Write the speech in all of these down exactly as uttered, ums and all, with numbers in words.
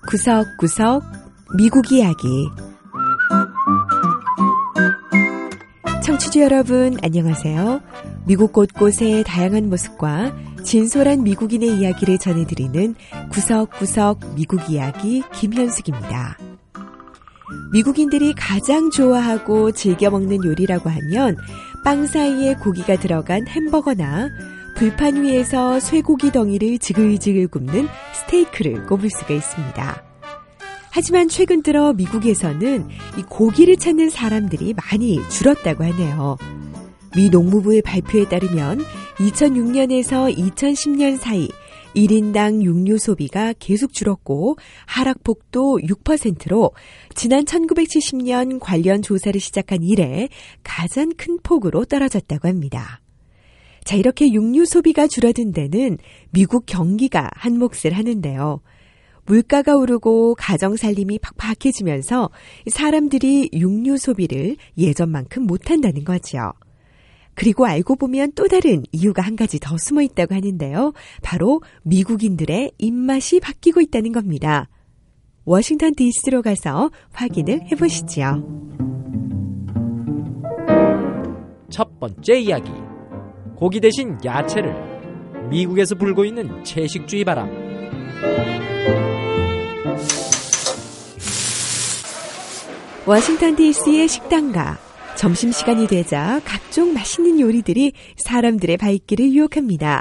구석구석 미국 이야기. 청취자 여러분 안녕하세요. 미국 곳곳의 다양한 모습과 진솔한 미국인의 이야기를 전해드리는 구석구석 미국 이야기 김현숙입니다. 미국인들이 가장 좋아하고 즐겨 먹는 요리라고 하면 빵 사이에 고기가 들어간 햄버거나 불판 위에서 쇠고기 덩이를 지글지글 굽는 스테이크를 꼽을 수가 있습니다. 하지만 최근 들어 미국에서는 이 고기를 찾는 사람들이 많이 줄었다고 하네요. 미 농무부의 발표에 따르면 이천육 년에서 이천십 년 사이 일 인당 육류 소비가 계속 줄었고 하락폭도 육 퍼센트로 지난 천구백칠십 년 관련 조사를 시작한 이래 가장 큰 폭으로 떨어졌다고 합니다. 자, 이렇게 육류 소비가 줄어든 데는 미국 경기가 한 몫을 하는데요. 물가가 오르고 가정 살림이 팍팍해지면서 사람들이 육류 소비를 예전만큼 못한다는 거죠. 그리고 알고 보면 또 다른 이유가 한 가지 더 숨어 있다고 하는데요. 바로 미국인들의 입맛이 바뀌고 있다는 겁니다. 워싱턴 디씨로 가서 확인을 해보시죠. 첫 번째 이야기. 고기 대신 야채를. 미국에서 불고 있는 채식주의 바람. 워싱턴 디씨의 식당가. 점심시간이 되자 각종 맛있는 요리들이 사람들의 발길을 유혹합니다.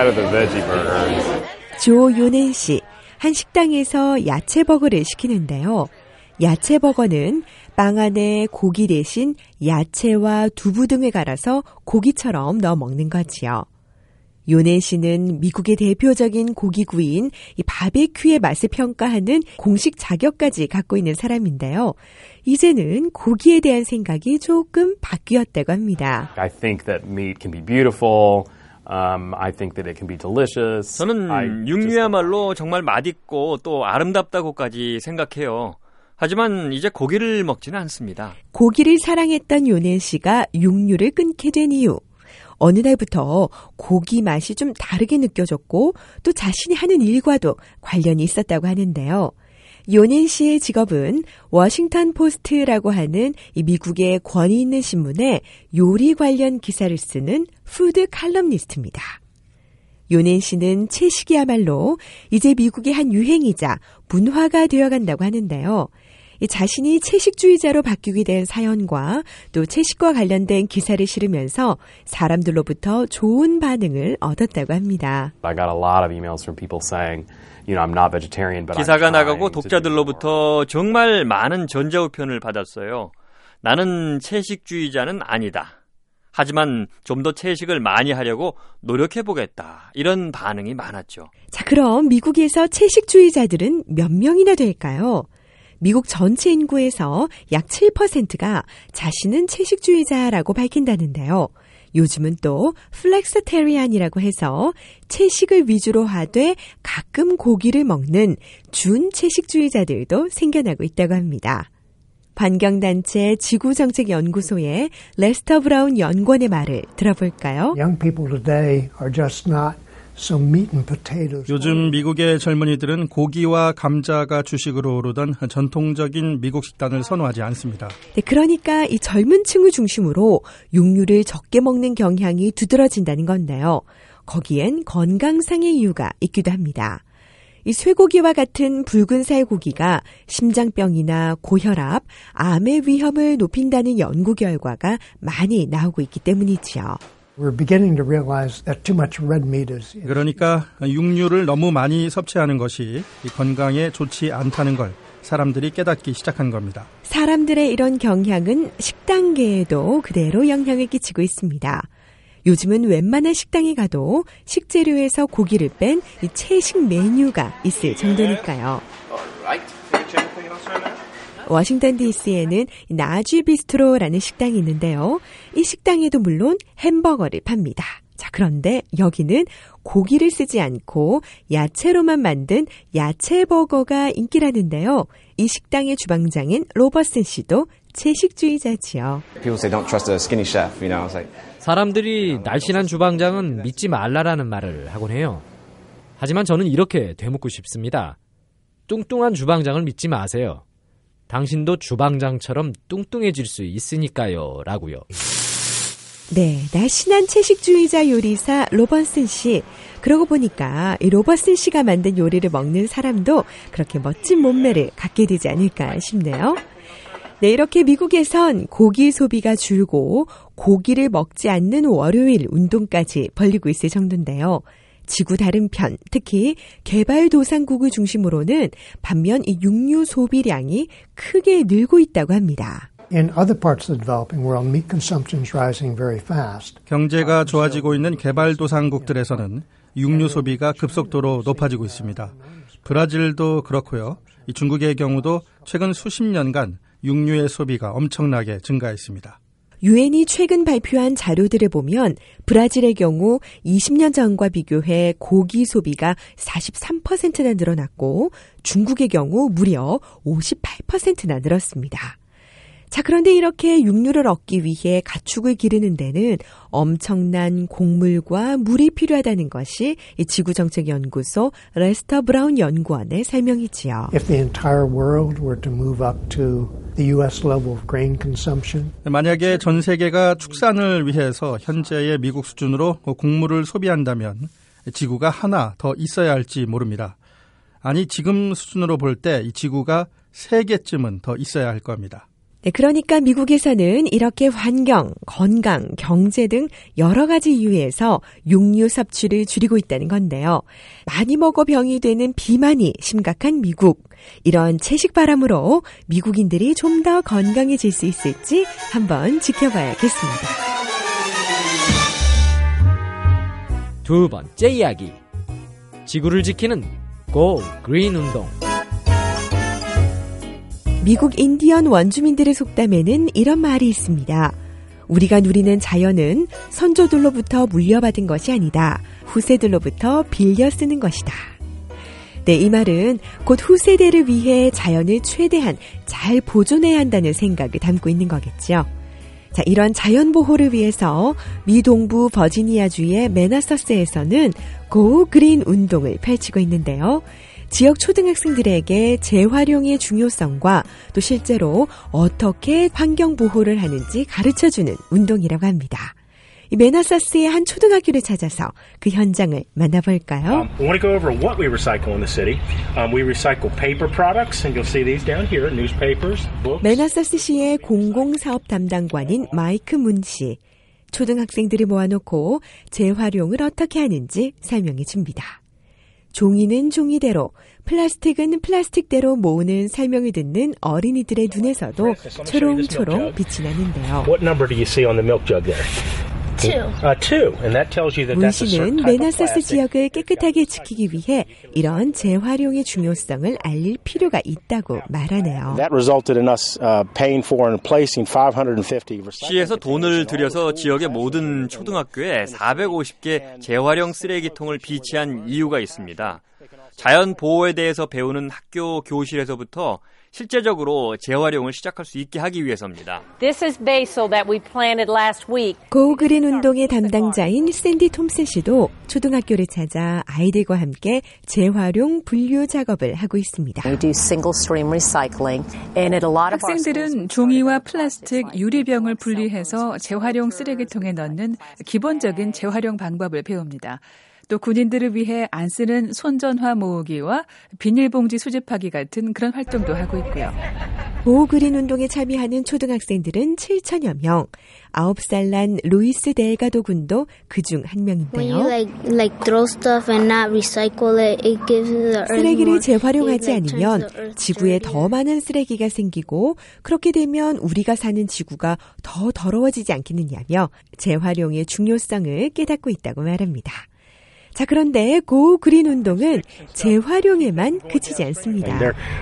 조 요넨 씨, 한 식당에서 야채버거를 시키는데요. 야채버거는 빵 안에 고기 대신 야채와 두부 등을 갈아서 고기처럼 넣어 먹는 거지요. 요넨 씨는 미국의 대표적인 고기구이인 이 바베큐의 맛을 평가하는 공식 자격까지 갖고 있는 사람인데요. 이제는 고기에 대한 생각이 조금 바뀌었다고 합니다. I think that meat can be beautiful. Um, I think that it can be delicious. 저는 육류야말로 정말 맛있고 또 아름답다고까지 생각해요. 하지만 이제 고기를 먹지는 않습니다. 고기를 사랑했던 요넨 씨가 육류를 끊게 된 이유. 어느 날부터 고기 맛이 좀 다르게 느껴졌고 또 자신이 하는 일과도 관련이 있었다고 하는데요. 요넨 씨의 직업은 워싱턴 포스트라고 하는 이 미국의 권위 있는 신문에 요리 관련 기사를 쓰는 푸드 칼럼니스트입니다. 요넨 씨는 채식이야말로 이제 미국의 한 유행이자 문화가 되어간다고 하는데요. 자신이 채식주의자로 바뀌게 된 사연과 또 채식과 관련된 기사를 실으면서 사람들로부터 좋은 반응을 얻었다고 합니다. I got a lot of emails from people saying, you know, I'm not vegetarian, but 기사가 I'm 나가고 trying to 독자들로부터 정말 많은 전자우편을 받았어요. 나는 채식주의자는 아니다. 하지만 좀 더 채식을 많이 하려고 노력해보겠다. 이런 반응이 많았죠. 자, 그럼 미국에서 채식주의자들은 몇 명이나 될까요? 미국 전체 인구에서 약 칠 퍼센트가 자신은 채식주의자라고 밝힌다는데요. 요즘은 또 플렉스테리안이라고 해서 채식을 위주로 하되 가끔 고기를 먹는 준채식주의자들도 생겨나고 있다고 합니다. 환경단체 지구정책연구소의 레스터 브라운 연구원의 말을 들어볼까요? Young people today are just not So meat and potatoes. 요즘 미국의 젊은이들은 고기와 감자가 주식으로 오르던 전통적인 미국 식단을 선호하지 않습니다. 네, 그러니까 이 젊은 층을 중심으로 육류를 적게 먹는 경향이 두드러진다는 건데요. 거기엔 건강상의 이유가 있기도 합니다. 이 쇠고기와 같은 붉은 살고기가 심장병이나 고혈압, 암의 위험을 높인다는 연구 결과가 많이 나오고 있기 때문이지요. We're beginning to realize that too much red meat is. 그러니까 육류를 너무 많이 섭취하는 것이 건강에 좋지 않다는 걸 사람들이 깨닫기 시작한 겁니다. 사람들의 이런 경향은 식당계에도 그대로 영향을 끼치고 있습니다. 요즘은 웬만한 식당에 가도 식재료에서 고기를 뺀 이 채식 메뉴가 있을 정도니까요. 워싱턴 디씨에는 나쥐 비스트로라는 식당이 있는데요. 이 식당에도 물론 햄버거를 팝니다. 자, 그런데 여기는 고기를 쓰지 않고 야채로만 만든 야채버거가 인기라는데요. 이 식당의 주방장인 로버슨 씨도 채식주의자지요. People say don't trust a skinny chef, you know. It's like 사람들이 날씬한 주방장은 믿지 말라라는 말을 하곤 해요. 하지만 저는 이렇게 되묻고 싶습니다. 뚱뚱한 주방장을 믿지 마세요. 당신도 주방장처럼 뚱뚱해질 수 있으니까요. 라고요. 네, 날씬한 채식주의자 요리사 로버슨 씨. 그러고 보니까 이 로버슨 씨가 만든 요리를 먹는 사람도 그렇게 멋진 몸매를 갖게 되지 않을까 싶네요. 네, 이렇게 미국에선 고기 소비가 줄고 고기를 먹지 않는 월요일 운동까지 벌리고 있을 정도인데요. 지구 다른 편, 특히 개발도상국을 중심으로는 반면 이 육류 소비량이 크게 늘고 있다고 합니다. In other parts of the developing world, meat consumption is rising very fast. 경제가 좋아지고 있는 개발도상국들에서는 육류 소비가 급속도로 높아지고 있습니다. 브라질도 그렇고요. 이 중국의 경우도 최근 수십 년간 육류의 소비가 엄청나게 증가했습니다. 유엔이 최근 발표한 자료들을 보면 브라질의 경우 이십 년 전과 비교해 고기 소비가 사십삼 퍼센트나 늘어났고 중국의 경우 무려 오십팔 퍼센트나 늘었습니다. 자, 그런데 이렇게 육류를 얻기 위해 가축을 기르는 데는 엄청난 곡물과 물이 필요하다는 것이 지구정책연구소 레스터 브라운 연구원의 설명이지요. If the entire world were to move up to the U S level of grain consumption, 만약에 전 세계가 축산을 위해서 현재의 미국 수준으로 곡물을 소비한다면 지구가 하나 더 있어야 할지 모릅니다. 아니, 지금 수준으로 볼 때 이 지구가 세 개쯤은 더 있어야 할 겁니다. 네, 그러니까 미국에서는 이렇게 환경, 건강, 경제 등 여러 가지 이유에서 육류 섭취를 줄이고 있다는 건데요. 많이 먹어 병이 되는 비만이 심각한 미국. 이런 채식 바람으로 미국인들이 좀 더 건강해질 수 있을지 한번 지켜봐야겠습니다. 두 번째 이야기. 지구를 지키는 Go Green 운동. 미국 인디언 원주민들의 속담에는 이런 말이 있습니다. 우리가 누리는 자연은 선조들로부터 물려받은 것이 아니다. 후세들로부터 빌려 쓰는 것이다. 네, 이 말은 곧 후세대를 위해 자연을 최대한 잘 보존해야 한다는 생각을 담고 있는 거겠죠. 자, 이런 자연 보호를 위해서 미 동부 버지니아주의 매나서스에서는 고 그린 운동을 펼치고 있는데요. 지역 초등학생들에게 재활용의 중요성과 또 실제로 어떻게 환경 보호를 하는지 가르쳐주는 운동이라고 합니다. 이 매나사스의 한 초등학교를 찾아서 그 현장을 만나볼까요? Um, I want to go over what we recycle in the city. Um, we recycle paper products, and you'll see these down here, newspapers, books. 매나사스시의 공공사업 담당관인 마이크 문 씨. 초등학생들을 모아놓고 재활용을 어떻게 하는지 설명해 줍니다. 종이는 종이대로, 플라스틱은 플라스틱대로 모으는 설명을 듣는 어린이들의 눈에서도 초롱초롱 빛이 나는데요. What number do you see on the milk jug there? Two. Uh, two. And that tells you that 문 that's a certain 씨는 type of 매나사스 plastic. 지역을 깨끗하게 지키기 위해 이런 재활용의 중요성을 알릴 필요가 있다고 말하네요. That resulted in us uh, paying for and placing five hundred fifty 시에서 돈을 들여서 지역의 모든 초등학교에 사백오십 개 재활용 쓰레기통을 비치한 이유가 있습니다. 자연 보호에 대해서 배우는 학교 교실에서부터 실제적으로 재활용을 시작할 수 있게 하기 위해서입니다. This is basil that we planted last week. 고 그린 운동의 담당자인 샌디 톰슨 씨도 초등학교를 찾아 아이들과 함께 재활용 분류 작업을 하고 있습니다. We do single stream recycling, and at a lot of 학생들은 종이와 플라스틱, 유리병을 분리해서 재활용 쓰레기통에 넣는 기본적인 재활용 방법을 배웁니다. 또 군인들을 위해 안 쓰는 손전화 모으기와 비닐봉지 수집하기 같은 그런 활동도 하고 있고요. 고 그린 운동에 참여하는 초등학생들은 칠천여 명. 아홉 살 난 루이스 델가도 군도 그중 한 명인데요. 쓰레기를 재활용하지 않으면 지구에 더 많은 쓰레기가 생기고 그렇게 되면 우리가 사는 지구가 더 더러워지지 않겠느냐며 재활용의 중요성을 깨닫고 있다고 말합니다. 자, 그런데 고 그린 운동은 재활용에만 그치지 않습니다.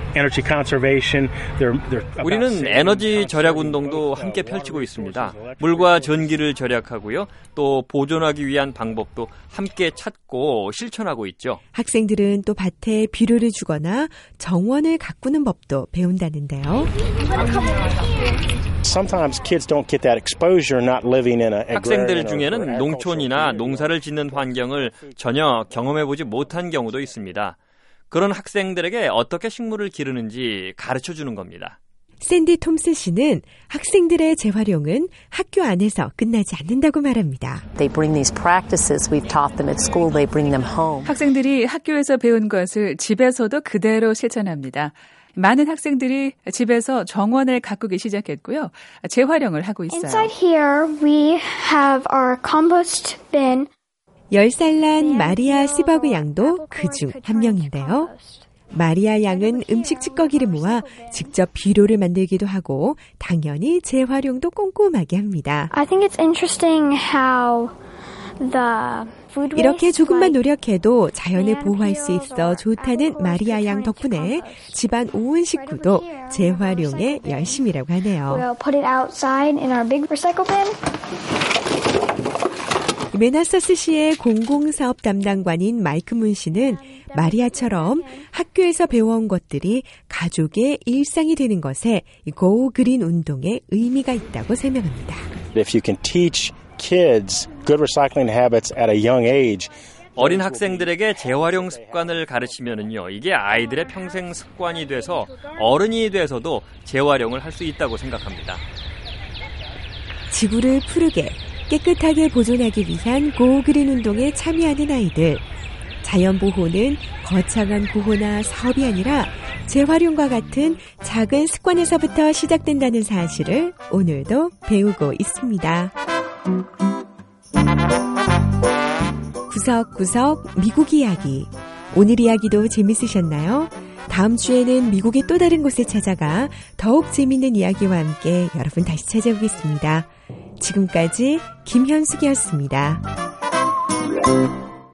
우리는 에너지 절약 운동도 함께 펼치고 있습니다. 물과 전기를 절약하고요. 또 보존하기 위한 방법도 함께 찾고 실천하고 있죠. 학생들은 또 밭에 비료를 주거나 정원을 가꾸는 법도 배운다는데요. Sometimes kids don't get that exposure not living in a 학생들 중에는 농촌이나 농사를 짓는 환경을 전혀 경험해보지 못한 경우도 있습니다. 그런 학생들에게 어떻게 식물을 기르는지 가르쳐 주는 겁니다. 샌디 톰슨 씨는 학생들의 재활용은 학교 안에서 끝나지 않는다고 말합니다. They bring these practices we've taught them at school, they bring them home. 학생들이 학교에서 배운 것을 집에서도 그대로 실천합니다. 많은 학생들이 집에서 정원을 가꾸기 시작했고요. 재활용을 하고 있어요. Inside here we have our compost bin. 열 살 난 마리아 시버그 양도 그중 한 명인데요. 마리아 양은 음식 찌꺼기를 모아 직접 비료를 만들기도 하고 당연히 재활용도 꼼꼼하게 합니다. I think it's interesting how the food 이렇게 조금만 노력해도 자연을 보호할 수 있어 좋다는 마리아 양 덕분에 집안 온 식구도 재활용에 열심이라고 하네요. We'll put it outside in our big recycle bin. 메나서스시의 공공사업 담당관인 마이크 문 씨는 마리아처럼 학교에서 배워온 것들이 가족의 일상이 되는 것에 고 그린 운동에 의미가 있다고 설명합니다. If you can teach kids good recycling habits at a young age, 어린 학생들에게 재활용 습관을 가르치면은요, 이게 아이들의 평생 습관이 돼서 어른이 돼서도 재활용을 할 수 있다고 생각합니다. 지구를 푸르게 깨끗하게 보존하기 위한 고그린 운동에 참여하는 아이들. 자연보호는 거창한 구호나 사업이 아니라 재활용과 같은 작은 습관에서부터 시작된다는 사실을 오늘도 배우고 있습니다. 구석구석 미국 이야기. 오늘 이야기도 재밌으셨나요? 다음 주에는 미국의 또 다른 곳에 찾아가 더욱 재밌는 이야기와 함께 여러분 다시 찾아오겠습니다. 지금까지 김현숙이었습니다.